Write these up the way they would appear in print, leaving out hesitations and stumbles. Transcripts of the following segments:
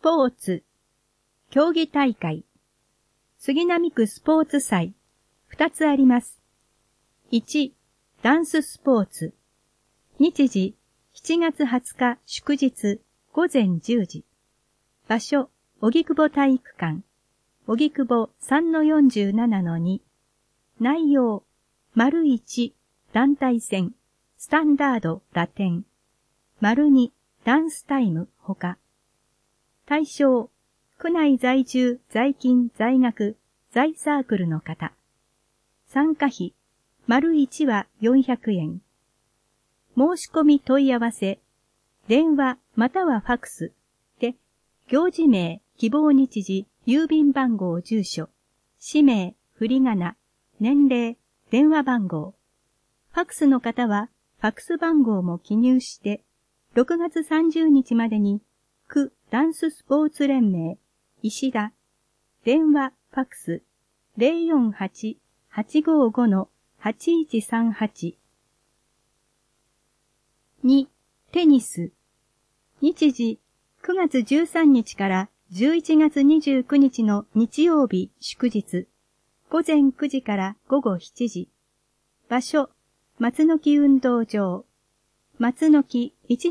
ポーツ、競技大会、杉並区スポーツ祭、2つあります。1、ダンススポーツ。日時、7月20日祝日、午前10時。場所、荻窪体育館。荻窪 3-47-2。内容、1、団体戦、スタンダード、ラテン。2、ダンスタイム、他。対象、区内在住、在勤、在学、在サークルの方。参加費、1は400円。申し込み問い合わせ、電話またはファクスで、行事名、希望日時、郵便番号、住所、氏名、振り仮名、年齢、電話番号。ファクスの方は、ファクス番号も記入して、6月30日までに、区ダンススポーツ連盟、石田、電話、ファクス、048-855-8138。2、テニス。日時、9月13日から11月29日の日曜日祝日、午前9時から午後7時。場所、松の木運動場。松の木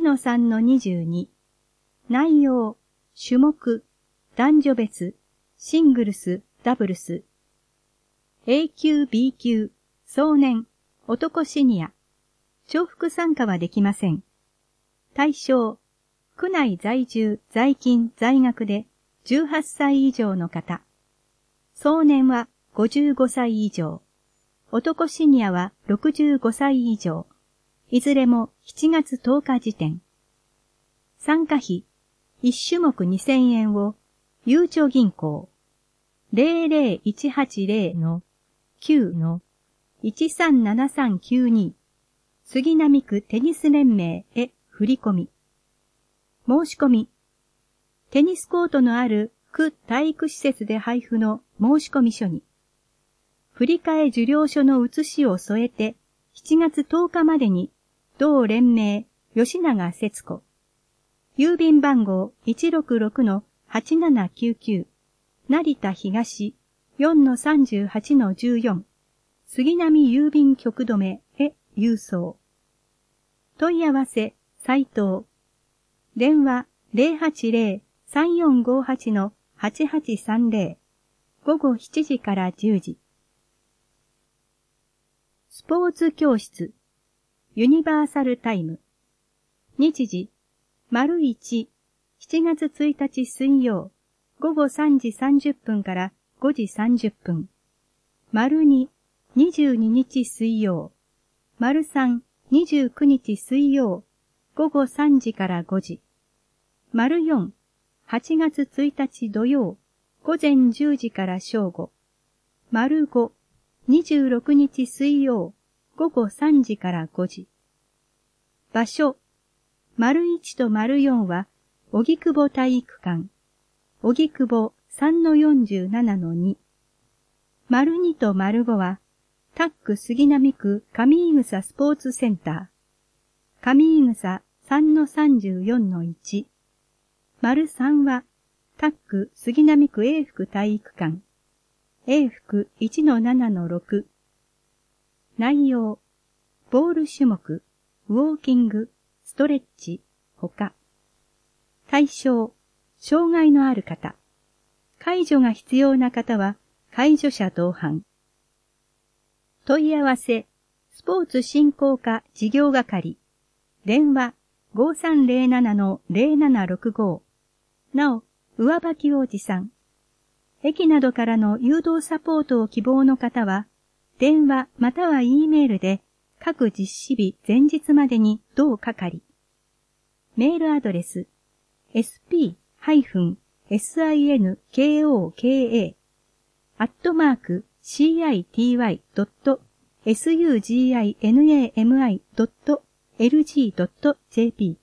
1-3-22。内容、種目、男女別、シングルス、ダブルス。A 級、B 級、壮年、男シニア。重複参加はできません。対象、区内在住、在勤、在学で18歳以上の方。壮年は55歳以上。男シニアは65歳以上。いずれも7月10日時点。参加費、1種目2000円を、ゆうちょ銀行、00180-9-137392、杉並区テニス連盟へ振り込み。申し込み。テニスコートのある区体育施設で配布の申し込み書に、振り替え受領書の写しを添えて、7月10日までに、同連盟、吉永節子。郵便番号 166-8799、成田東 4-38-14、杉並郵便局留へ郵送。問い合わせ、斉藤。電話 080-3458-8830。午後7時から10時。スポーツ教室。ユニバーサルタイム。日時。1、7月1日水曜。午後3時30分から5時30分。2、22日水曜。3、29日水曜。午後3時から5時。4、8月1日土曜。午前10時から正午。5、26日水曜。午後3時から5時。場所。1と4は、荻窪体育館。荻窪 3-47-2。2と5は、タック杉並区上井草スポーツセンター。上井草 3-34-1。3は、タック杉並区永福体育館。永福 1-7-6。内容、ボール種目、ウォーキング、ストレッチ、他。対象、障害のある方。介助が必要な方は、介助者同伴。問い合わせ、スポーツ振興課事業係。電話、5307-0765。なお、上履きを持参。駅などからの誘導サポートを希望の方は、電話または E メールで各実施日前日までに同係。メールアドレス sp-high-city.city.suginami.lg.jp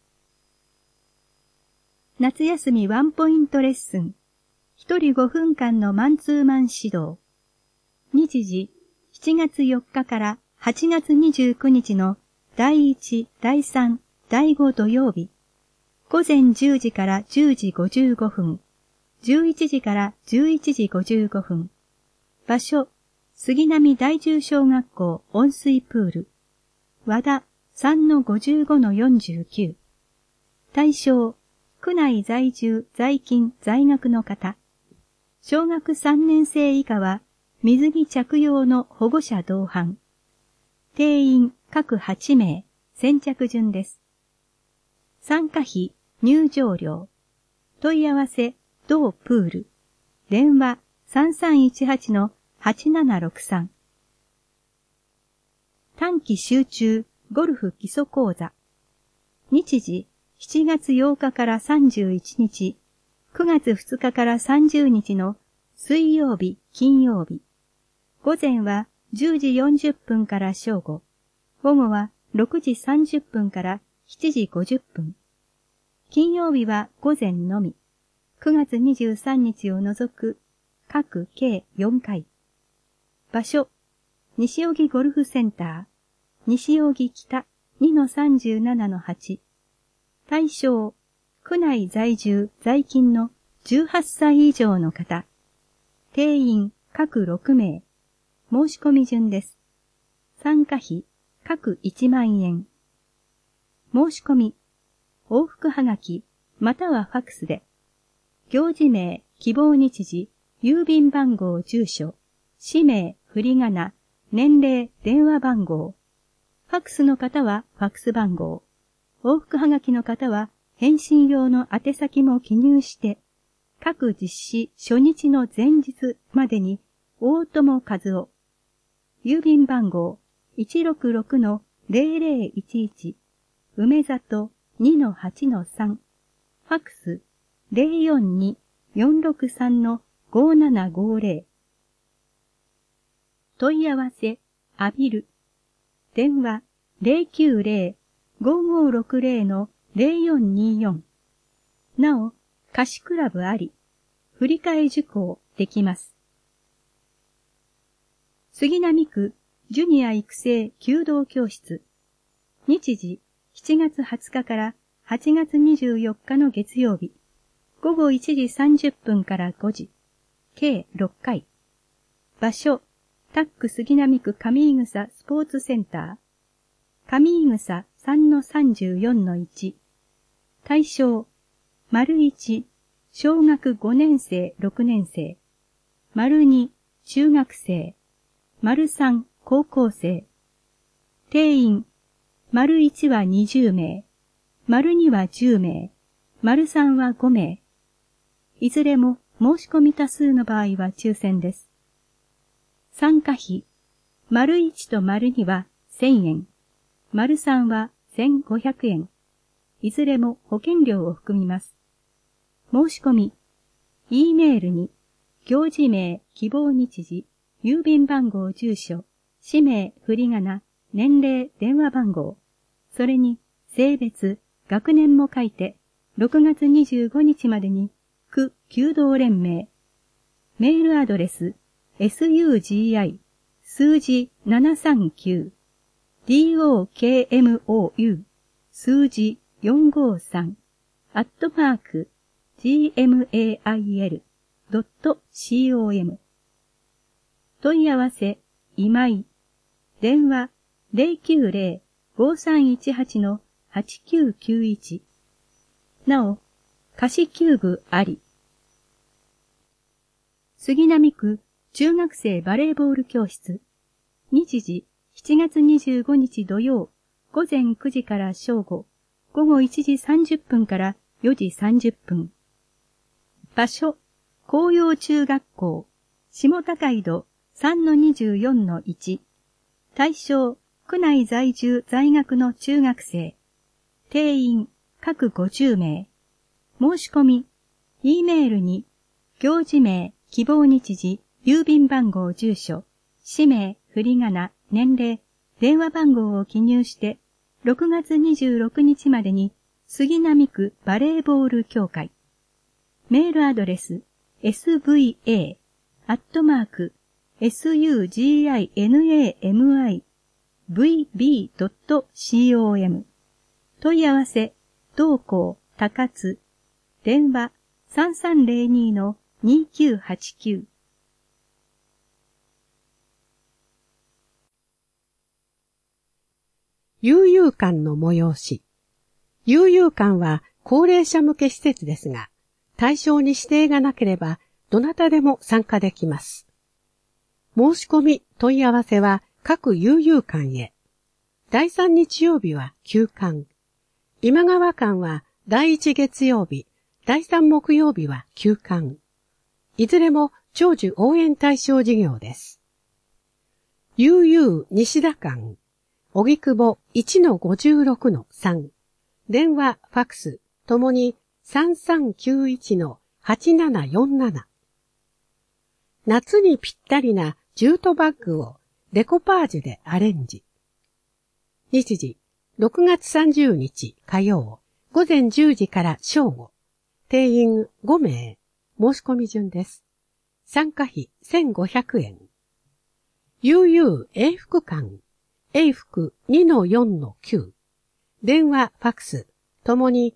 夏休みワンポイントレッスン。一人5分間のマンツーマン指導。日時、7月4日から8月29日の第1、第3、第5土曜日。 午前10時から10時55分、11時から11時55分。場所、杉並第10小学校温水プール。和田 3-55-49。対象、区内在住、在勤、在学の方。小学3年生以下は、水着着用の保護者同伴。定員各8名、先着順です。参加費、入場料。問い合わせ、同プール。電話3318-8763。短期集中ゴルフ基礎講座。日時、7月8日から31日、9月2日から30日の水曜日、金曜日。午前は10時40分から正午。午後は6時30分から7時50分。金曜日は午前のみ。9月23日を除く各計4回。場所、西荻ゴルフセンター、西荻北 2-37-8。対象、区内在住在勤の18歳以上の方。定員各6名。申し込み順です。参加費各1万円。申し込み、往復はがきまたはファックスで、行事名、希望日時、郵便番号、住所、氏名、振り仮名、年齢、電話番号。ファックスの方はファックス番号。往復はがきの方は返信用の宛先も記入して、各実施初日の前日までに大友和夫。郵便番号 166-0011 梅里 2-8-3。ファックス 042-463-5750。問い合わせ、浴びる。電話 090-5560-0424。なお、貸しクラブあり、振り替え受講できます。杉並区ジュニア育成弓道教室。日時7月20日から8月24日の月曜日。午後1時30分から5時。計6回。場所、タック杉並区上井草スポーツセンター。上井草 3-34-1。対象、丸1、小学5年生6年生。丸2、中学生。丸3、高校生。定員、丸1は20名。丸2は10名。丸3は5名。いずれも申し込み多数の場合は抽選です。参加費、丸1と丸2は1000円。丸3は1500円。いずれも保険料を含みます。申し込み、E メールに、行事名、希望日時、郵便番号、住所、氏名、振り仮名、年齢、電話番号、それに性別、学年も書いて、6月25日までに、区弓道連盟、メールアドレス、sugi、数字739、dokmou、数字453、@gmail.com。問い合わせ、今井。電話、090-5318-8991。なお、貸し球部あり。杉並区中学生バレーボール教室。日時、7月25日土曜、午前9時から正午、午後1時30分から4時30分。場所、紅葉中学校、下高井戸 3-24-1。対象、区内在住在学の中学生。定員、各50名。申し込み、E メールに、行事名、希望日時、郵便番号、住所、氏名、振り仮名、年齢、電話番号を記入して、6月26日までに、杉並区バレーボール協会。メールアドレス、sva@suginamivb.com。問い合わせ、同校高津、電話3302-2989。 悠々館の催し。悠々館は高齢者向け施設ですが、対象に指定がなければ、どなたでも参加できます。申し込み、問い合わせは各悠々館へ。第3日曜日は休館。今川館は第1月曜日、第3木曜日は休館。いずれも長寿応援対象事業です。悠々西田館。荻窪 1-56-3。電話、ファクス、ともに 3391-8747。夏にぴったりなジュートバッグをデコパージュでアレンジ。日時、6月30日火曜、午前10時から正午。定員5名。申し込み順です。参加費1500円。悠々永福館。永福 2-4-9。電話、ファクス、ともに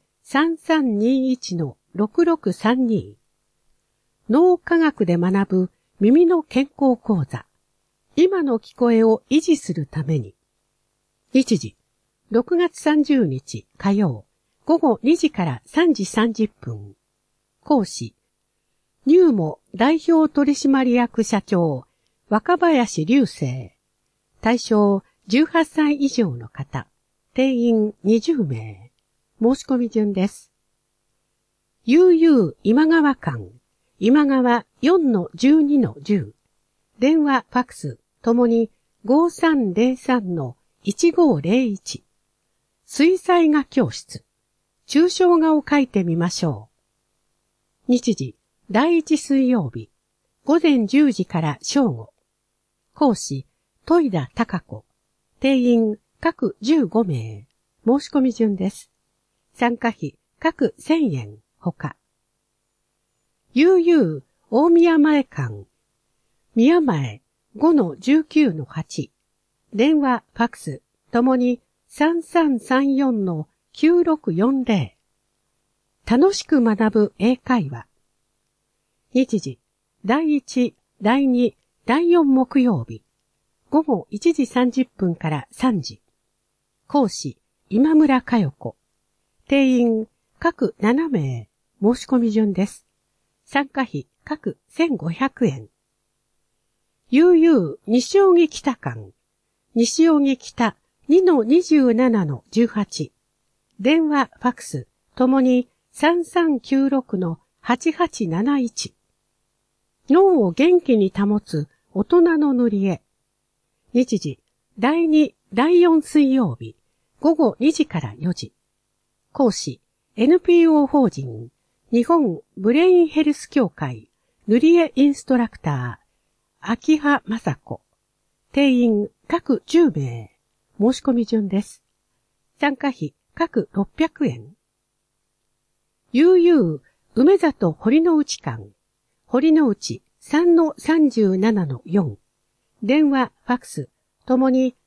3321-6632。脳科学で学ぶ耳の健康講座。今の聞こえを維持するために。日時、6月30日火曜、午後2時から3時30分。講師、ニューモ代表取締役社長、若林隆生。対象、18歳以上の方。定員20名。申し込み順です。悠々今川館。今川 4-12-10。電話、ファクス、ともに 5303-1501。水彩画教室。抽象画を描いてみましょう。日時、第1水曜日。午前10時から正午。講師、戸井田貴子。定員各15名。申し込み順です。参加費各1000円ほか。悠々大宮前館。宮前 5-19-8。電話、ファクス、ともに 3334-9640。楽しく学ぶ英会話。日時、第1、第2、第4木曜日。午後1時30分から3時。講師、今村佳代子。定員、各7名。申し込み順です。参加費、各1500円。悠々、西荻北館。西荻北 2-27-18。電話、ファクス、ともに 3396-8871。脳を元気に保つ大人の塗り絵。日時、第2、第4水曜日、午後2時から4時。講師、NPO 法人、日本ブレインヘルス協会、塗り絵インストラクター、秋葉雅子。定員、各10名。申し込み順です。参加費、各600円。悠々、梅里堀之内館。堀之内 3-37-4。電話、ファクス、ともに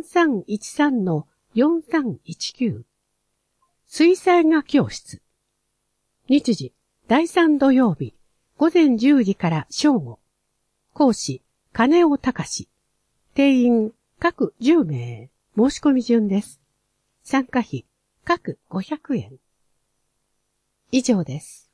3313-4319。水彩画教室。日時、第3土曜日、午前10時から正午。講師、金尾隆。定員、各10名。申し込み順です。参加費、各500円。以上です。